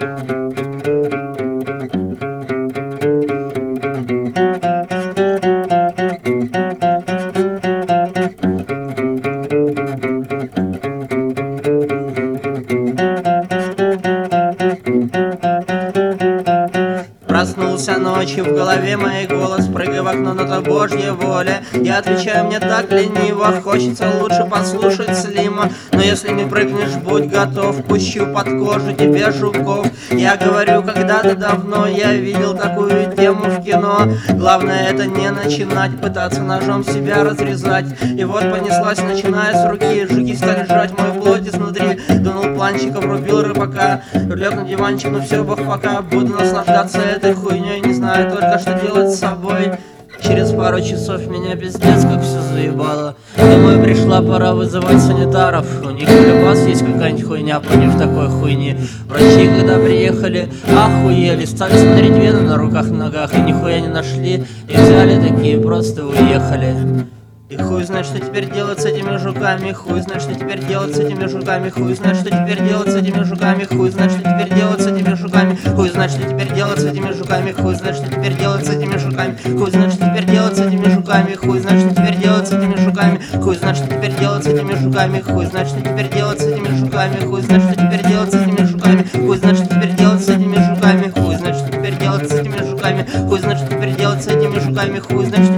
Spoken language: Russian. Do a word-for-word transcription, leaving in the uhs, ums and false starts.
Проснулся ночью, в голове моей голос, прыгай в окно, но то Божья воля. Я отвечаю, мне так лениво, хочется лучше послушать Слима. Но если не прыгнешь, будь готов, пущу под кожу тебе жуков. Я говорю, когда-то давно я видел такую тему в кино. Главное это не начинать, пытаться ножом себя разрезать. И вот понеслась, начиная с руки, жуки стали жрать мою плоть изнутри. Дунул планчика, врубил рыбака, лег на диванчик, ну все, бог пока. Буду наслаждаться этой хуйней, не знаю только, что делать с собой. Через пару часов меня пиздец как все заебало. Думаю, пришла пора вызывать санитаров. У них для вас есть какая-нибудь хуйня против такой хуйни. Врачи, когда приехали, охуели. Стали смотреть вены на руках и ногах и нихуя не нашли. И взяли такие, просто уехали. И хуй знает, что теперь делать с этими жуками. Хуй знает, что теперь делать с этими жуками. Хуй знает, что теперь делать с этими жуками. Хуй знает, что теперь делать с этими жуками. Хуй знает, что теперь делать с этими жуками. Хуй знает, что теперь делать с этими жуками. Хуй знает, что теперь делать с этими жуками. Хуй знает, что теперь делать с этими жуками. Хуй знает, что теперь делать с этими жуками. Хуй знает, что теперь делать с этими жуками. Хуй знает, что теперь делать с этими жуками. Хуй знает, что теперь делать с этими жуками. Хуй знает, что теперь делать с этими жуками. Хуй знает, что теперь делать с этими жуками. Хуй знает,